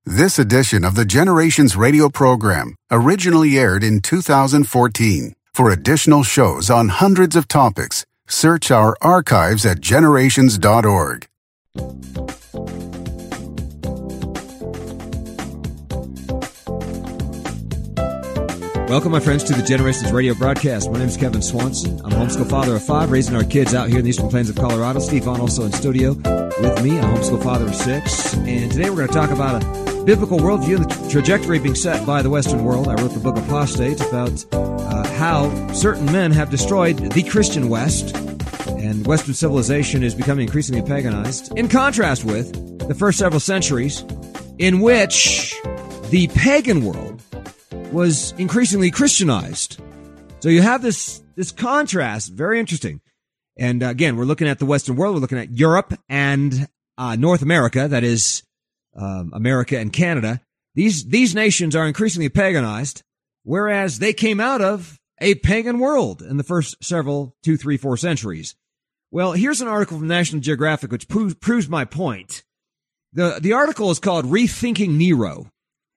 This edition of the Generations radio program originally aired in 2014. For additional shows on hundreds of topics, search our archives at generations.org. Welcome, my friends, to the Generations radio broadcast. My name is Kevin Swanson. I'm a homeschool father of 5, raising our kids out here in the Eastern Plains of Colorado. Steve Vaughn also in studio with me, a homeschool father of 6. And today we're going to talk about a biblical worldview and the trajectory being set by the Western world. I wrote the book Apostate about how certain men have destroyed the Christian West, and Western civilization is becoming increasingly paganized, in contrast with the first several centuries in which the pagan world was increasingly Christianized. So you have this contrast, very interesting. And again, we're looking at the Western world. We're looking at Europe and North America, that is America and Canada. These nations are increasingly paganized, whereas they came out of a pagan world in the first several 2, 3, 4 centuries. Well, here's an article from National Geographic which proves my point. The article is called Rethinking Nero.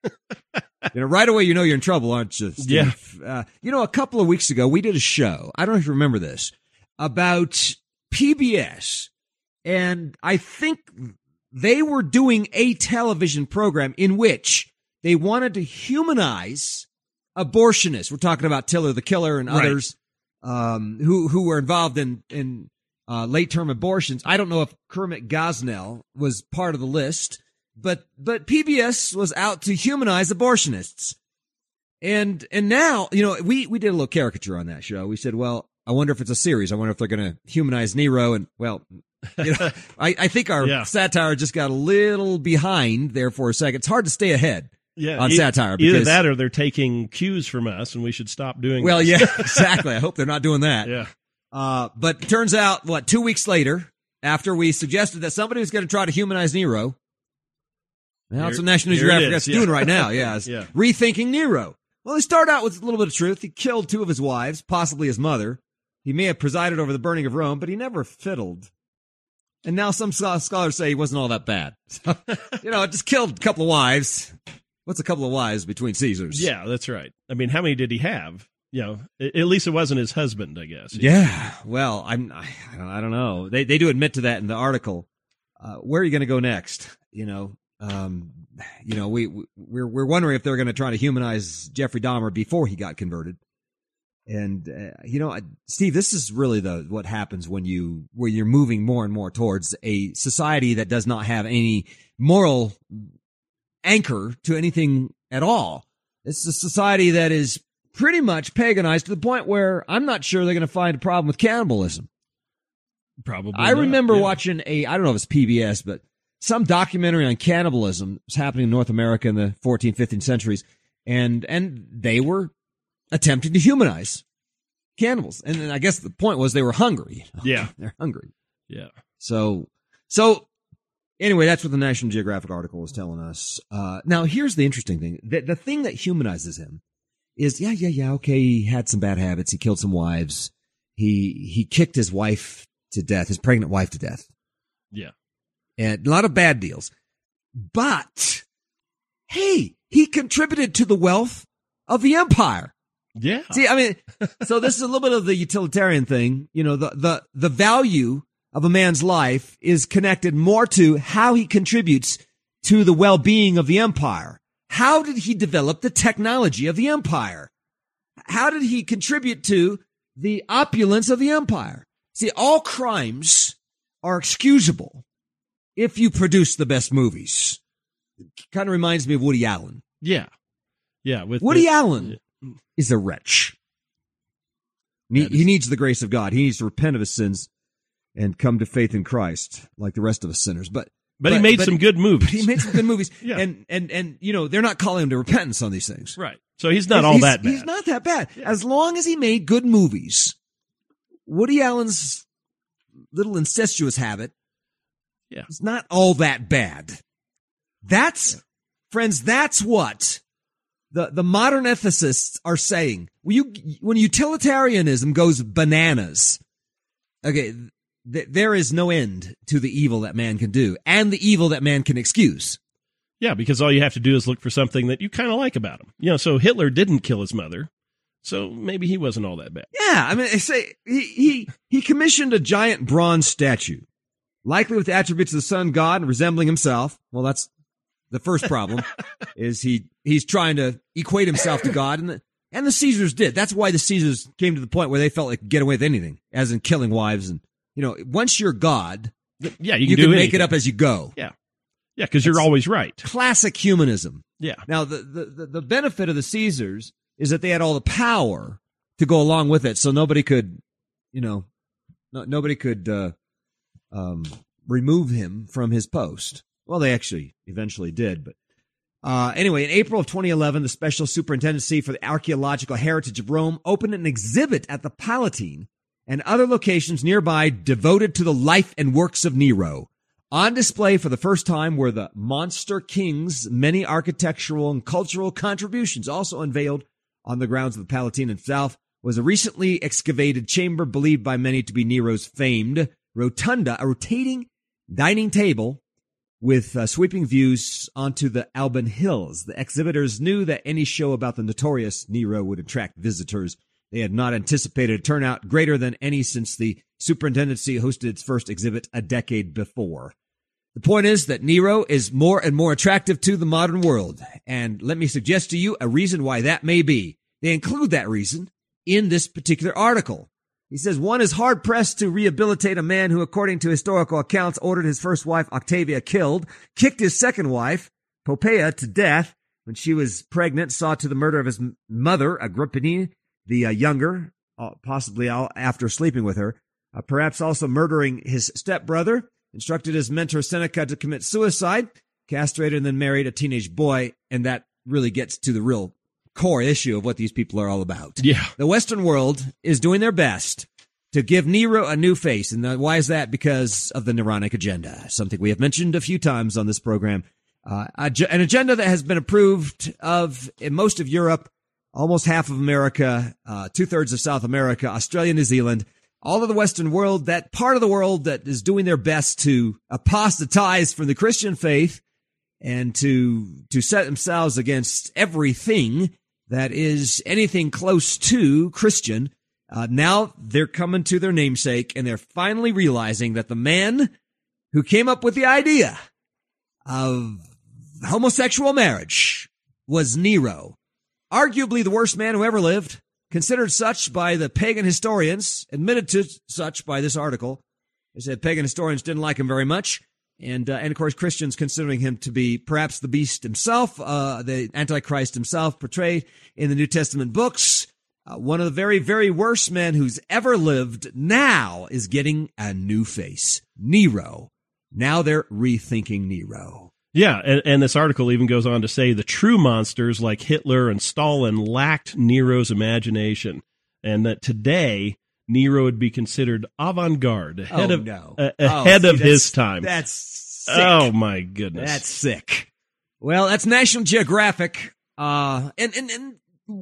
Right away, you're in trouble, aren't you, Steve? Yeah. A couple of weeks ago, we did a show, I don't know if you remember this, about PBS. And I think they were doing a television program in which they wanted to humanize abortionists. We're talking about Tiller the Killer and others who were involved in late-term abortions. I don't know if Kermit Gosnell was part of the list. But PBS was out to humanize abortionists. And now, we did a little caricature on that show. We said, well, I wonder if it's a series. I wonder if they're going to humanize Nero. And, well, I think our satire just got a little behind there for a second. It's hard to stay ahead on satire. Either that or they're taking cues from us and we should stop doing Well, this. yeah, exactly. I hope they're not doing that. Yeah. But it turns out, 2 weeks later, after we suggested that somebody was going to try to humanize Nero, now that's what National Geographic is doing right now. Yeah, Rethinking Nero. Well, they start out with a little bit of truth. He killed 2 of his wives, possibly his mother. He may have presided over the burning of Rome, but he never fiddled. And now some scholars say he wasn't all that bad. So, just killed a couple of wives. What's a couple of wives between Caesars? Yeah, that's right. I mean, how many did he have? At least it wasn't his husband, I guess. Yeah. Well, I don't know. They do admit to that in the article. Where are you going to go next? We're wondering if they're going to try to humanize Jeffrey Dahmer before he got converted. And, Steve, this is really what happens when you're moving more and more towards a society that does not have any moral anchor to anything at all. It's a society that is pretty much paganized to the point where I'm not sure they're going to find a problem with cannibalism. Probably. I remember watching I don't know if it's PBS, but some documentary on cannibalism was happening in North America in the 14th, 15th centuries, and they were attempting to humanize cannibals. And I guess the point was they were hungry. Yeah. They're hungry. Yeah. So anyway, that's what the National Geographic article is telling us. Now, here's the interesting thing. The thing that humanizes him is, okay, he had some bad habits. He killed some wives. He kicked his wife to death, his pregnant wife to death. Yeah. And a lot of bad deals. But, hey, he contributed to the wealth of the empire. Yeah. See, I mean, so this is a little bit of the utilitarian thing. The value of a man's life is connected more to how he contributes to the well-being of the empire. How did he develop the technology of the empire? How did he contribute to the opulence of the empire? See, all crimes are excusable if you produce the best movies. It kind of reminds me of Woody Allen. Yeah. Yeah. Woody Allen is a wretch. He needs the grace of God. He needs to repent of his sins and come to faith in Christ like the rest of us sinners. But he made some good movies. He made some good movies. Yeah. And they're not calling him to repentance on these things. Right. So he's not all that bad. He's not that bad. Yeah. As long as he made good movies. Woody Allen's little incestuous habit is not all that bad. Friends, that's what the modern ethicists are saying. When utilitarianism goes bananas, okay, there is no end to the evil that man can do and the evil that man can excuse. Yeah, because all you have to do is look for something that you kind of like about him. So Hitler didn't kill his mother, so maybe he wasn't all that bad. Yeah, I mean, say he commissioned a giant bronze statue, likely with the attributes of the sun god and resembling himself. Well, that's the first problem, is he's trying to equate himself to God, and the Caesars did. That's why the Caesars came to the point where they felt like get away with anything, as in killing wives. And, once you're God, yeah, you can make it up as you go. Yeah. Yeah, because you're always right. Classic humanism. Yeah. Now, the benefit of the Caesars is that they had all the power to go along with it, so nobody could, remove him from his post. Well, they actually eventually did, but anyway, in April of 2011, the Special Superintendency for the Archaeological Heritage of Rome opened an exhibit at the Palatine and other locations nearby devoted to the life and works of Nero. On display for the first time were the Monster King's many architectural and cultural contributions. Also unveiled on the grounds of the Palatine itself was a recently excavated chamber believed by many to be Nero's famed rotunda, a rotating dining table with sweeping views onto the Alban Hills. The exhibitors knew that any show about the notorious Nero would attract visitors. They had not anticipated a turnout greater than any since the superintendency hosted its first exhibit a decade before. The point is that Nero is more and more attractive to the modern world, and let me suggest to you a reason why that may be. They include that reason in this particular article. He says, one is hard-pressed to rehabilitate a man who, according to historical accounts, ordered his first wife, Octavia, killed, kicked his second wife, Poppaea, to death when she was pregnant, saw to the murder of his mother, Agrippina, the younger, possibly after sleeping with her, perhaps also murdering his stepbrother, instructed his mentor Seneca to commit suicide, castrated and then married a teenage boy, and that really gets to the real core issue of what these people are all about. Yeah. The Western world is doing their best to give Nero a new face. And why is that? Because of the Neronic agenda, something we have mentioned a few times on this program. An agenda that has been approved of in most of Europe, almost half of America, 2/3 of South America, Australia, New Zealand, all of the Western world, that part of the world that is doing their best to apostatize from the Christian faith and to set themselves against everything that is anything close to Christian. Now they're coming to their namesake, and they're finally realizing that the man who came up with the idea of homosexual marriage was Nero, arguably the worst man who ever lived, considered such by the pagan historians, admitted to such by this article. They said pagan historians didn't like him very much. And of course, Christians considering him to be perhaps the beast himself, the Antichrist himself portrayed in the New Testament books. One of the very, very worst men who's ever lived now is getting a new face. Nero. Now they're rethinking Nero. Yeah, and this article even goes on to say the true monsters like Hitler and Stalin lacked Nero's imagination, and that today Nero would be considered avant-garde, ahead of his time. That's sick. Oh, my goodness. That's sick. Well, that's National Geographic. And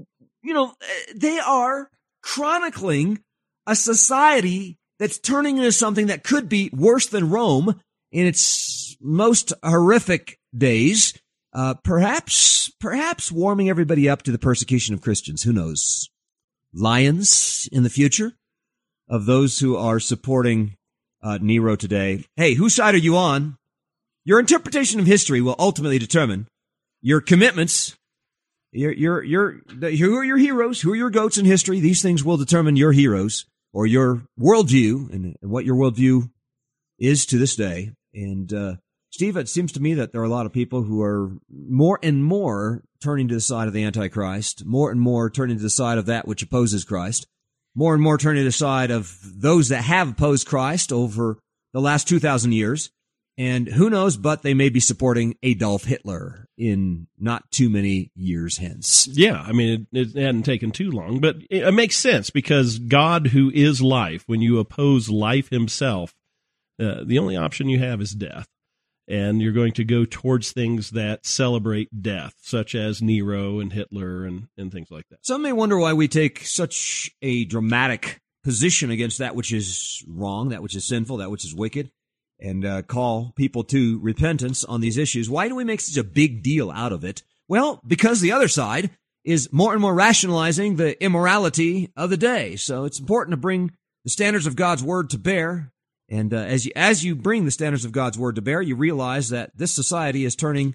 they are chronicling a society that's turning into something that could be worse than Rome in its most horrific days. Perhaps warming everybody up to the persecution of Christians. Who knows? Lions in the future of those who are supporting Nero today. Hey, whose side are you on? Your interpretation of history will ultimately determine your commitments. Who are your heroes? Who are your goats in history? These things will determine your heroes or your worldview and what your worldview is to this day. And Steve, it seems to me that there are a lot of people who are more and more turning to the side of the Antichrist, more and more turning to the side of that which opposes Christ, more and more turning to the side of those that have opposed Christ over the last 2,000 years. And who knows, but they may be supporting Adolf Hitler in not too many years hence. Yeah, I mean, it hadn't taken too long, but it makes sense because God, who is life, when you oppose life himself, the only option you have is death. And you're going to go towards things that celebrate death, such as Nero and Hitler and things like that. Some may wonder why we take such a dramatic position against that which is wrong, that which is sinful, that which is wicked. and call people to repentance on these issues. Why do we make such a big deal out of it? Well, because the other side is more and more rationalizing the immorality of the day. So it's important to bring the standards of God's word to bear. And as you bring the standards of God's word to bear, you realize that this society is turning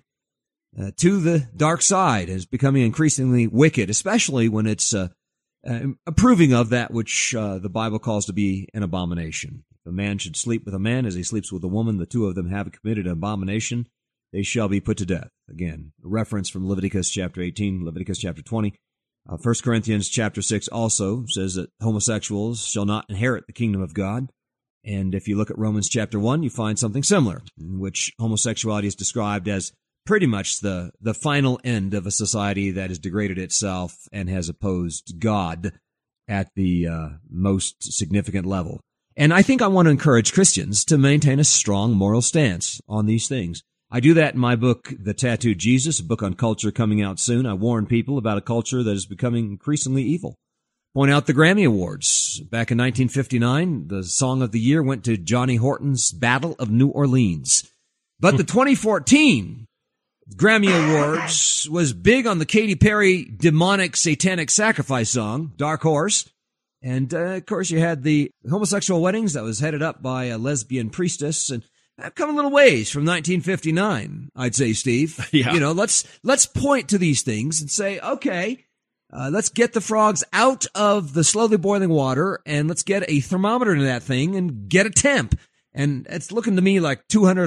to the dark side, is becoming increasingly wicked, especially when it's approving of that which the Bible calls to be an abomination. If a man should sleep with a man as he sleeps with a woman, the two of them have committed an abomination, they shall be put to death. Again, a reference from Leviticus chapter 18, Leviticus chapter 20. 1 Corinthians chapter 6 also says that homosexuals shall not inherit the kingdom of God. And if you look at Romans chapter 1, you find something similar, in which homosexuality is described as pretty much the final end of a society that has degraded itself and has opposed God at the most significant level. And I think I want to encourage Christians to maintain a strong moral stance on these things. I do that in my book, The Tattooed Jesus, a book on culture coming out soon. I warn people about a culture that is becoming increasingly evil. Point out the Grammy Awards. Back in 1959, the Song of the Year went to Johnny Horton's Battle of New Orleans. But the 2014 Grammy Awards was big on the Katy Perry demonic satanic sacrifice song, Dark Horse. And, of course, you had the homosexual weddings that was headed up by a lesbian priestess. And I've come a little ways from 1959, I'd say, Steve. Yeah. You know, let's point to these things and say, okay, let's get the frogs out of the slowly boiling water and let's get a thermometer to that thing and get a temp. And it's looking to me like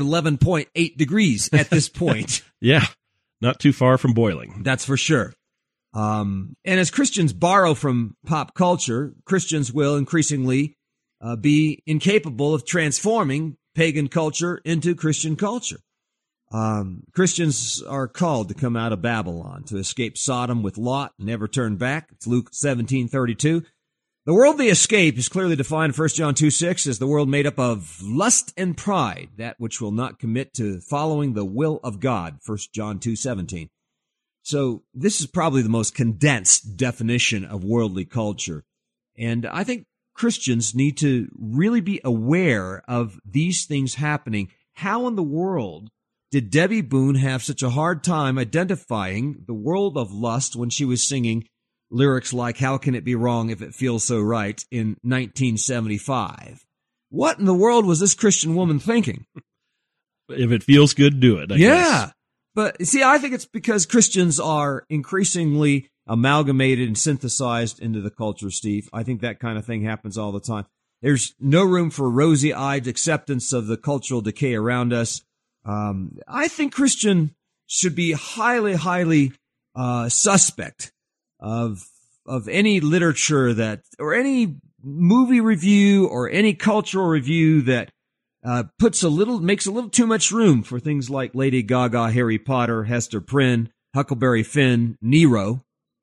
211.8 degrees at this point. Yeah, not too far from boiling. That's for sure. And as Christians borrow from pop culture, Christians will increasingly be incapable of transforming pagan culture into Christian culture. Christians are called to come out of Babylon, to escape Sodom with Lot and never turn back. It's Luke 17:32. The world they escape is clearly defined in 1 John 2:6 as the world made up of lust and pride, that which will not commit to following the will of God, 1 John 2:17. So this is probably the most condensed definition of worldly culture. And I think Christians need to really be aware of these things happening. How in the world did Debbie Boone have such a hard time identifying the world of lust when she was singing lyrics like, "How can it be wrong if it feels so right," in 1975? What in the world was this Christian woman thinking? If it feels good, do it, I guess. But see, I think it's because Christians are increasingly amalgamated and synthesized into the culture, Steve. I think that kind of thing happens all the time. There's no room for rosy-eyed acceptance of the cultural decay around us. I think Christian should be highly suspect of any literature that, or any movie review or any cultural review that makes a little too much room for things like Lady Gaga, Harry Potter, Hester Prynne, Huckleberry Finn, Nero,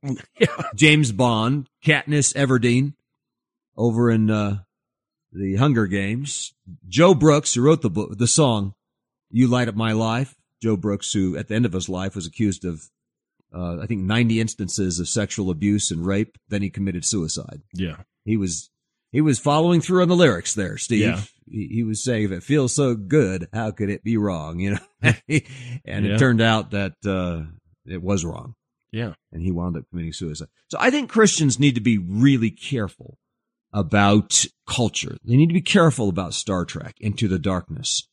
James Bond, Katniss Everdeen over in the Hunger Games, Joe Brooks, who wrote the song "You Light Up My Life." Joe Brooks, who at the end of his life was accused of I think 90 instances of sexual abuse and rape. Then he committed suicide. Yeah, he was following through on the lyrics there, Steve. Yeah. He was saying, if it feels so good, how could it be wrong? You know, and it turned out that it was wrong. Yeah, and he wound up committing suicide. So I think Christians need to be really careful about culture. They need to be careful about Star Trek, Into the Darkness.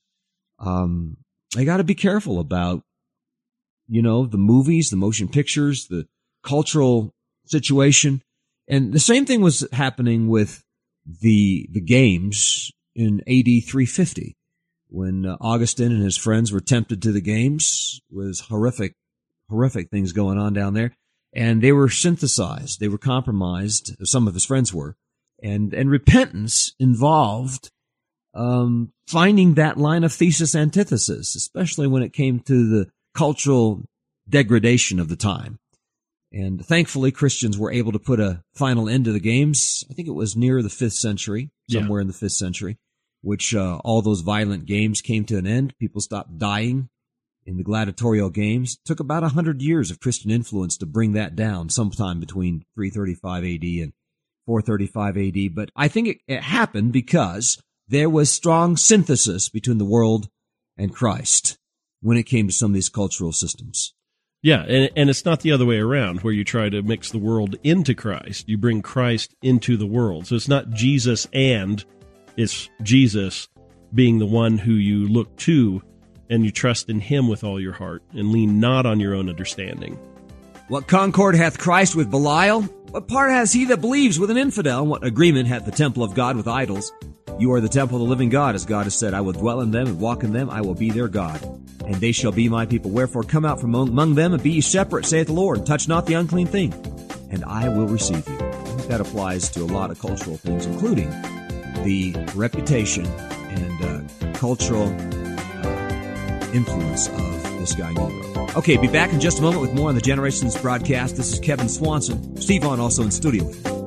They got to be careful about, you know, the movies, the motion pictures, the cultural situation. And the same thing was happening with the games in AD 350 when Augustine and his friends were tempted to the games. It was horrific things going on down there. And they were synthesized. They were compromised. Some of his friends were. And repentance involved finding that line of thesis antithesis, especially when it came to the cultural degradation of the time. And thankfully, Christians were able to put a final end to the games. I think it was near the 5th century, somewhere in the 5th century, which all those violent games came to an end. People stopped dying in the gladiatorial games. It took about 100 years of Christian influence to bring that down, sometime between 335 AD and 435 AD. But I think it happened because there was strong synthesis between the world and Christ when it came to some of these cultural systems. Yeah, and it's not the other way around where you try to mix the world into Christ. You bring Christ into the world. So it's not Jesus and, it's Jesus being the one who you look to and you trust in him with all your heart and lean not on your own understanding. What concord hath Christ with Belial? What part has he that believes with an infidel? What agreement hath the temple of God with idols? You are the temple of the living God, as God has said, I will dwell in them and walk in them, I will be their God, and they shall be my people. Wherefore come out from among them and be ye separate, saith the Lord, and touch not the unclean thing, and I will receive you. I think that applies to a lot of cultural things, including the reputation and cultural influence of this guy Nero. Okay, be back in just a moment with more on the Generations broadcast. This is Kevin Swanson. Steve Vaughn also in studio with me.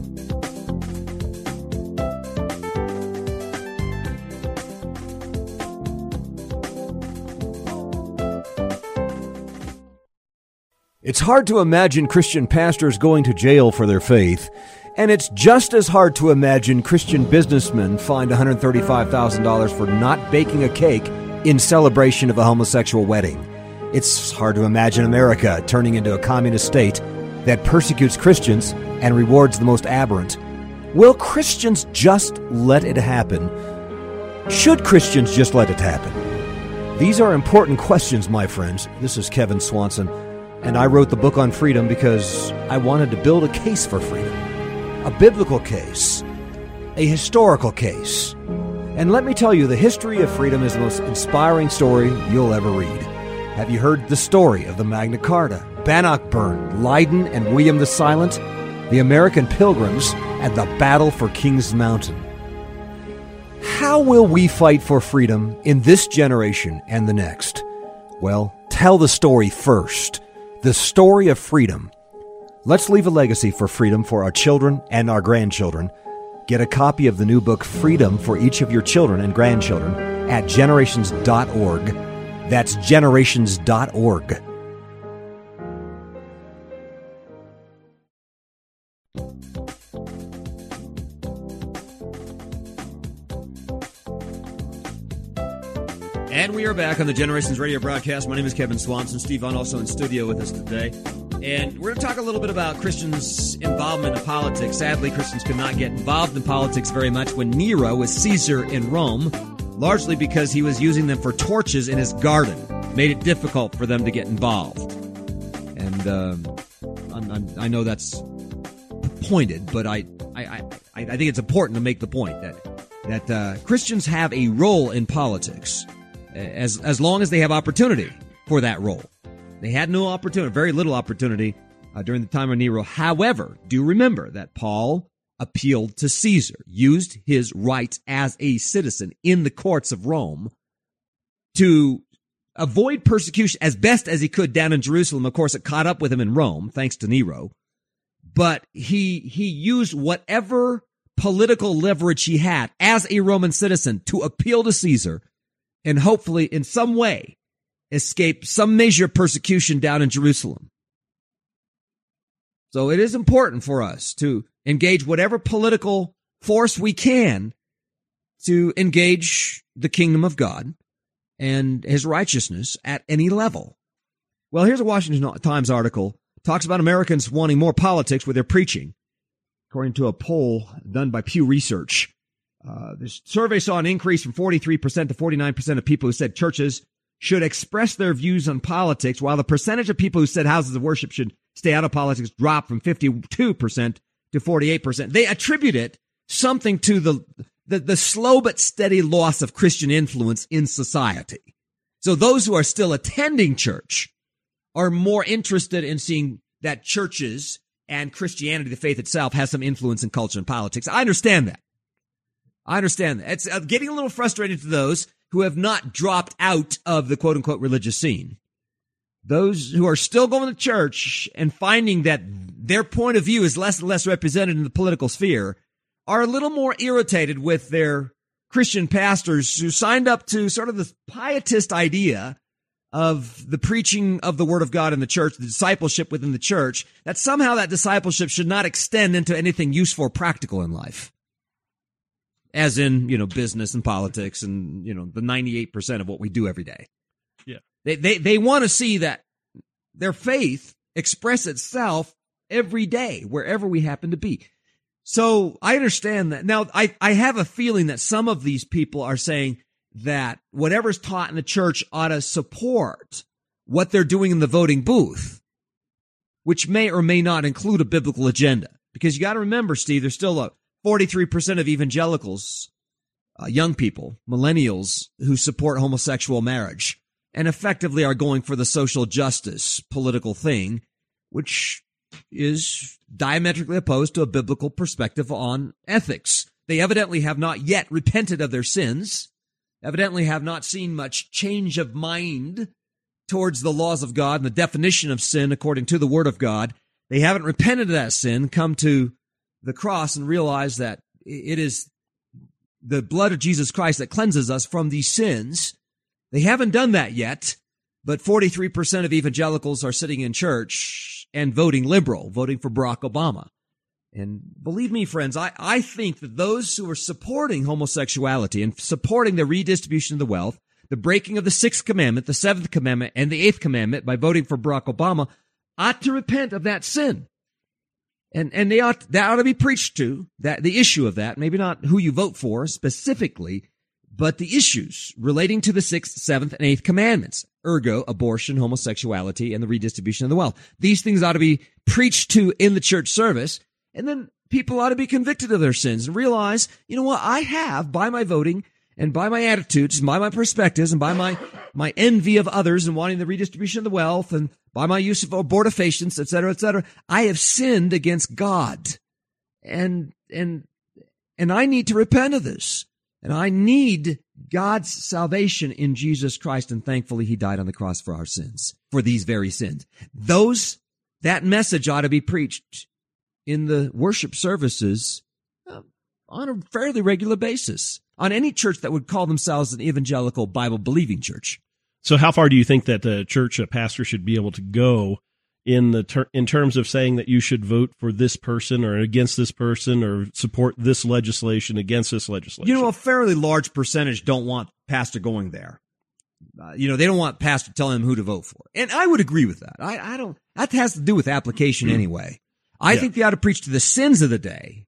It's hard to imagine Christian pastors going to jail for their faith, and it's just as hard to imagine Christian businessmen fined $135,000 for not baking a cake in celebration of a homosexual wedding. It's hard to imagine America turning into a communist state that persecutes Christians and rewards the most aberrant. Will Christians just let it happen? Should Christians just let it happen? These are important questions, my friends. This is Kevin Swanson, and I wrote the book on freedom because I wanted to build a case for freedom. A biblical case. A historical case. And let me tell you, the history of freedom is the most inspiring story you'll ever read. Have you heard the story of the Magna Carta, Bannockburn, Leiden, and William the Silent, the American Pilgrims, and the Battle for Kings Mountain? How will we fight for freedom in this generation and the next? Well, tell the story first. The story of freedom. Let's leave a legacy for freedom for our children and our grandchildren. Get a copy of the new book, Freedom, for each of your children and grandchildren at generations.org. That's generations.org. And we are back on the Generations Radio broadcast. My name is Kevin Swanson. Steve Vaughn also in studio with us today. And we're going to talk a little bit about Christians' involvement in politics. Sadly, Christians could not get involved in politics very much when Nero was Caesar in Rome, largely because he was using them for torches in his garden. Made it difficult for them to get involved. And I know that's pointed, but I think it's important to make the point that Christians have a role in politics as long as they have opportunity for that role. They had no opportunity, very little opportunity during the time of Nero. However, do remember that Paul appealed to Caesar, used his rights as a citizen in the courts of Rome to avoid persecution as best as he could down in Jerusalem. Of course, it caught up with him in Rome, thanks to Nero. But he used whatever political leverage he had as a Roman citizen to appeal to Caesar and hopefully in some way escape some measure of persecution down in Jerusalem. So it is important for us to engage whatever political force we can to engage the kingdom of God and his righteousness at any level. Well, here's a Washington Times article. Talks about Americans wanting more politics with their preaching. According to a poll done by Pew Research, this survey saw an increase from 43% to 49% of people who said churches should express their views on politics, while the percentage of people who said houses of worship should stay out of politics dropped from 52% to 48%. They attribute it something to the slow but steady loss of Christian influence in society. So those who are still attending church are more interested in seeing that churches and Christianity, the faith itself, has some influence in culture and politics. I understand that. It's getting a little frustrating to those who have not dropped out of the quote-unquote religious scene. Those who are still going to church and finding that their point of view is less and less represented in the political sphere are a little more irritated with their Christian pastors who signed up to sort of the pietist idea of the preaching of the Word of God in the church, the discipleship within the church, that somehow that discipleship should not extend into anything useful or practical in life. as in, business and politics and, the 98% of what we do every day. Yeah. They want to see that their faith express itself every day, wherever we happen to be. So I understand that. Now, I have a feeling that some of these people are saying that whatever's taught in the church ought to support what they're doing in the voting booth, which may or may not include a biblical agenda. Because you got to remember, Steve, there's still 43% of evangelicals, young people, millennials, who support homosexual marriage and effectively are going for the social justice political thing, which is diametrically opposed to a biblical perspective on ethics. They evidently have not yet repented of their sins, evidently have not seen much change of mind towards the laws of God and the definition of sin according to the Word of God. They haven't repented of that sin, come to the cross and realize that it is the blood of Jesus Christ that cleanses us from these sins. They haven't done that yet, but 43% of evangelicals are sitting in church and voting liberal, voting for Barack Obama. And believe me, friends, I think that those who are supporting homosexuality and supporting the redistribution of the wealth, the breaking of the Sixth Commandment, the Seventh Commandment, and the Eighth Commandment by voting for Barack Obama ought to repent of that sin. And that ought to be preached to, that the issue of that, maybe not who you vote for specifically, but the issues relating to the Sixth, Seventh, and Eighth Commandments, ergo, abortion, homosexuality, and the redistribution of the wealth. These things ought to be preached to in the church service, and then people ought to be convicted of their sins and realize, you know what, I have, by my voting and by my attitudes, and by my perspectives, and by my envy of others and wanting the redistribution of the wealth, and by my use of abortifacients, etc., I have sinned against God. And I need to repent of this. And I need God's salvation in Jesus Christ, and thankfully He died on the cross for our sins, for these very sins. That message ought to be preached in the worship services on a fairly regular basis, on any church that would call themselves an evangelical Bible-believing church. So how far do you think that the church, a pastor, should be able to go in terms of saying that you should vote for this person or against this person or support this legislation against this legislation? A fairly large percentage don't want pastor going there. They don't want pastor telling them who to vote for. And I would agree with that. I don't. That has to do with application anyway. I think they ought to preach to the sins of the day,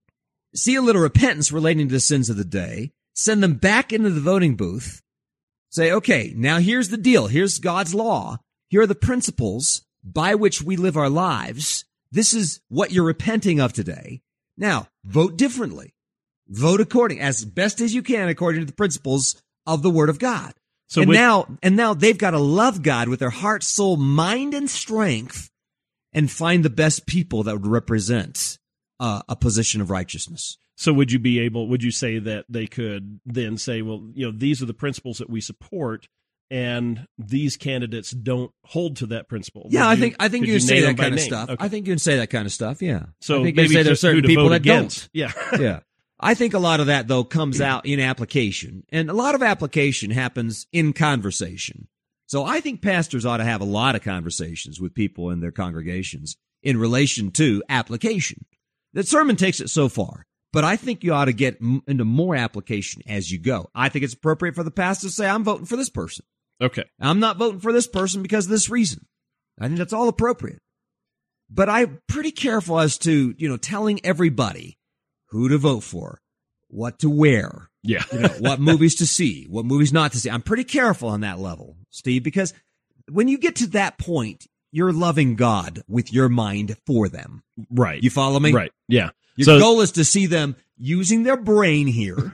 see a little repentance relating to the sins of the day, send them back into the voting booth, say, okay, now here's the deal. Here's God's law. Here are the principles by which we live our lives. This is what you're repenting of today. Now, vote differently. Vote according, as best as you can, according to the principles of the Word of God. So now they've got to love God with their heart, soul, mind, and strength, and find the best people that would represent a position of righteousness. So would you say that they could then say, well, these are the principles that we support, and these candidates don't hold to that principle? Yeah, I think you can say that kind of stuff. Okay. I think you can say that kind of stuff, yeah. So I think maybe you say there's certain people that against. Don't. Yeah. I think a lot of that, though, comes out in application. And a lot of application happens in conversation. So I think pastors ought to have a lot of conversations with people in their congregations in relation to application. The sermon takes it so far, but I think you ought to get into more application as you go. I think it's appropriate for the pastor to say, I'm voting for this person. Okay. I'm not voting for this person because of this reason. I think that's all appropriate. But I'm pretty careful as to, telling everybody who to vote for, what to wear, what movies to see, what movies not to see. I'm pretty careful on that level, Steve, because when you get to that point, you're loving God with your mind for them. Right. You follow me? Right. Yeah. Your goal is to see them using their brain here,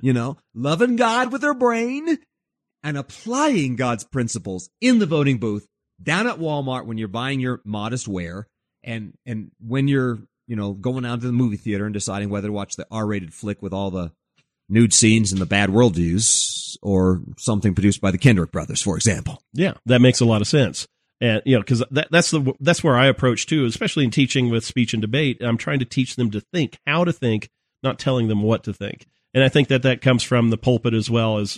loving God with their brain and applying God's principles in the voting booth, down at Walmart when you're buying your modest wear, and when you're going out to the movie theater and deciding whether to watch the R-rated flick with all the nude scenes and the bad worldviews, or something produced by the Kendrick brothers, for example. Yeah, that makes a lot of sense. And, because that's where I approach too, especially in teaching with speech and debate. I'm trying to teach them to think, how to think, not telling them what to think. And I think that comes from the pulpit as well as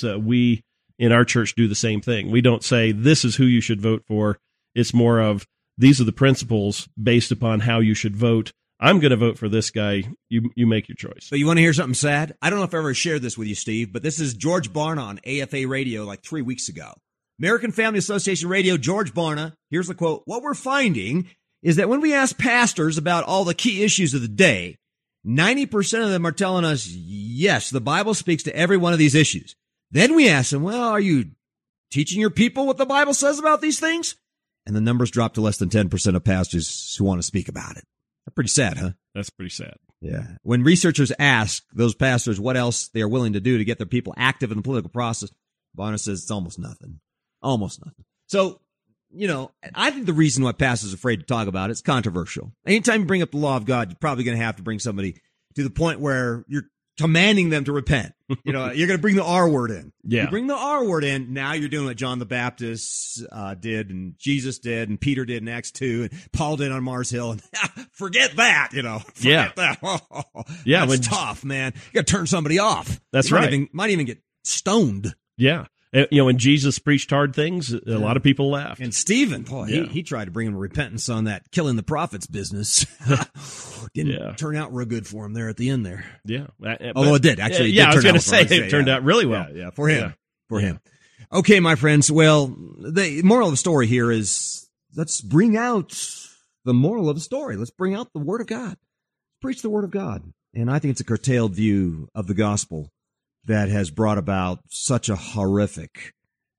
we in our church do the same thing. We don't say, this is who you should vote for. It's more of, these are the principles based upon how you should vote. I'm going to vote for this guy. You make your choice. So you want to hear something sad? I don't know if I ever shared this with you, Steve, but this is George Barna on AFA Radio like 3 weeks ago. American Family Association Radio, George Barna. Here's the quote. What we're finding is that when we ask pastors about all the key issues of the day, 90% of them are telling us, yes, the Bible speaks to every one of these issues. Then we ask them, well, are you teaching your people what the Bible says about these things? And the numbers drop to less than 10% of pastors who want to speak about it. That's pretty sad, huh? That's pretty sad. Yeah. When researchers ask those pastors what else they are willing to do to get their people active in the political process, Barna says it's almost nothing. Almost nothing. So, I think the reason why pastors are afraid to talk about it's controversial. Anytime you bring up the law of God, you're probably going to have to bring somebody to the point where you're commanding them to repent. You're going to bring the R word in. Yeah. You bring the R word in, now you're doing what John the Baptist did, and Jesus did, and Peter did in Acts 2, and Paul did on Mars Hill, and forget that, Forget that. Yeah, that's tough, man. You got to turn somebody off. That's right. Might even get stoned. Yeah. When Jesus preached hard things, a lot of people laughed. And Stephen, he tried to bring him to repentance on that killing the prophets business. Didn't turn out real good for him there at the end there. Yeah. Although it did. Actually, I was going to say it turned out really well. Yeah, for him. For him. Okay, my friends. Well, the moral of the story here is let's bring out the moral of the story. Let's bring out the Word of God. Preach the Word of God. And I think it's a curtailed view of the gospel that has brought about such a horrific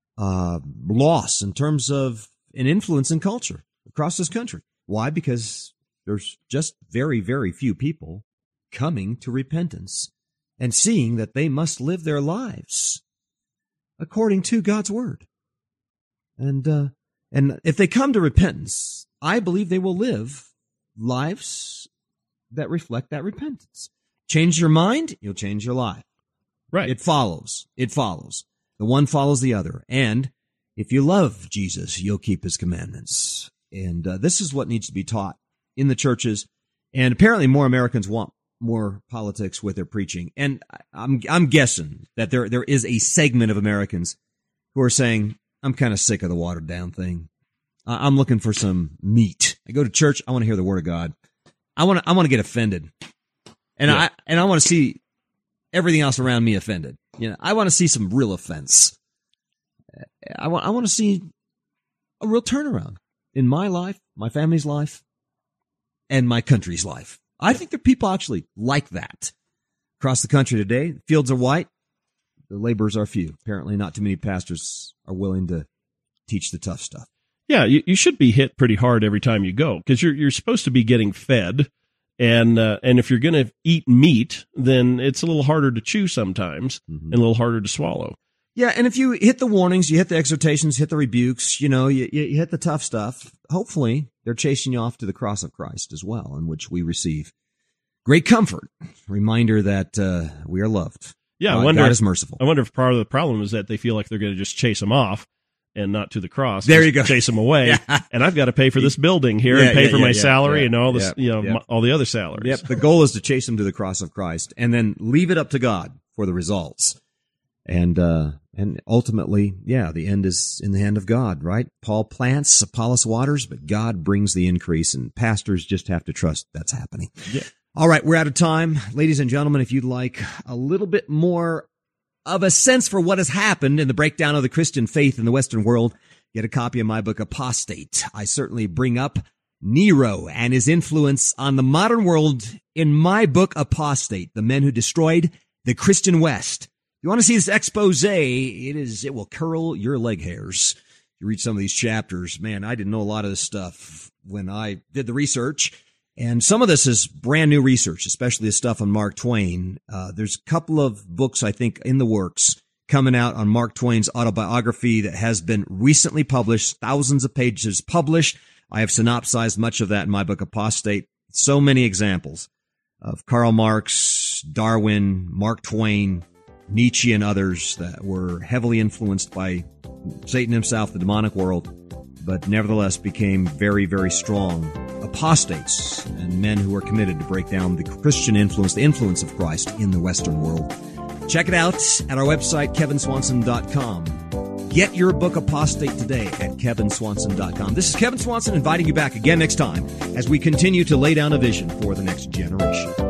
loss in terms of an influence in culture across this country. Why? Because there's just very, very few people coming to repentance and seeing that they must live their lives according to God's Word. And if they come to repentance, I believe they will live lives that reflect that repentance. Change your mind, you'll change your life. Right. It follows. The one follows the other. And if you love Jesus, you'll keep his commandments. And this is what needs to be taught in the churches. And apparently more Americans want more politics with their preaching. And I'm guessing that there is a segment of Americans who are saying, I'm kind of sick of the watered down thing. I'm looking for some meat. I go to church. I want to hear the Word of God. I want to get offended. And I want to see everything else around me offended. I want to see some real offense. I want to see a real turnaround in my life, my family's life, and my country's life. I think there are people actually like that across the country today. The fields are white. The laborers are few. Apparently not too many pastors are willing to teach the tough stuff. Yeah, you should be hit pretty hard every time you go because you're supposed to be getting fed. And if you're going to eat meat, then it's a little harder to chew sometimes and a little harder to swallow. Yeah, and if you hit the warnings, you hit the exhortations, hit the rebukes, you hit the tough stuff, hopefully they're chasing you off to the cross of Christ as well, in which we receive great comfort. Reminder that we are loved. Yeah, God is merciful. I wonder if part of the problem is that they feel like they're going to just chase them off and not to the cross. There you go. Chase them away. And I've got to pay for this building here and pay for my salary and all this, all the other salaries. Yep. The goal is to chase them to the cross of Christ and then leave it up to God for the results. And ultimately, the end is in the hand of God, right? Paul plants, Apollos waters, but God brings the increase, and pastors just have to trust that's happening. Yeah. All right, we're out of time. Ladies and gentlemen, if you'd like a little bit more of a sense for what has happened in the breakdown of the Christian faith in the Western world, get a copy of my book, Apostate. I certainly bring up Nero and his influence on the modern world in my book, Apostate, The Men Who Destroyed the Christian West. You want to see this expose? It will curl your leg hairs. You read some of these chapters. Man, I didn't know a lot of this stuff when I did the research. And some of this is brand new research, especially the stuff on Mark Twain. There's a couple of books, I think, in the works coming out on Mark Twain's autobiography that has been recently published, thousands of pages published. I have synopsized much of that in my book, Apostate. So many examples of Karl Marx, Darwin, Mark Twain, Nietzsche, and others that were heavily influenced by Satan himself, the demonic world, but nevertheless became very, very strong apostates and men who were committed to break down the Christian influence, the influence of Christ in the Western world. Check it out at our website, kevinswanson.com. Get your book Apostate today at kevinswanson.com. This is Kevin Swanson inviting you back again next time as we continue to lay down a vision for the next generation.